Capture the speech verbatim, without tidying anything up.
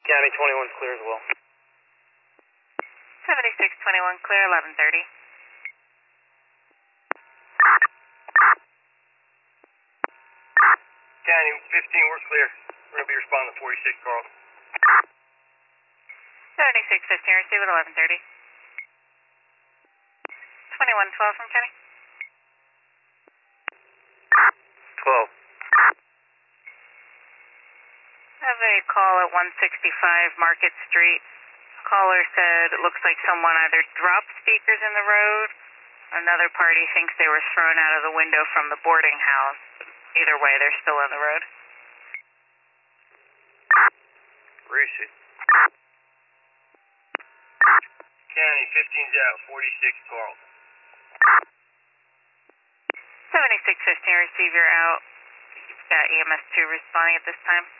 County twenty-one's clear as well. seventy-six twenty-one clear, eleven thirty. County fifteen, we're clear. We're going to be responding to forty-six, Carl. seventy-six fifteen, receive at eleven thirty. twenty-one twelve from County. twelve. I have a call at one sixty-five Market Street. Caller said it looks like someone either dropped speakers in the road. Another party thinks they were thrown out of the window from the boarding house. Either way, they're still on the road. Where is it? County fifteen's out, forty-six, Carl. seventy-six fifteen, receive your out. You've got E M S two responding at this time.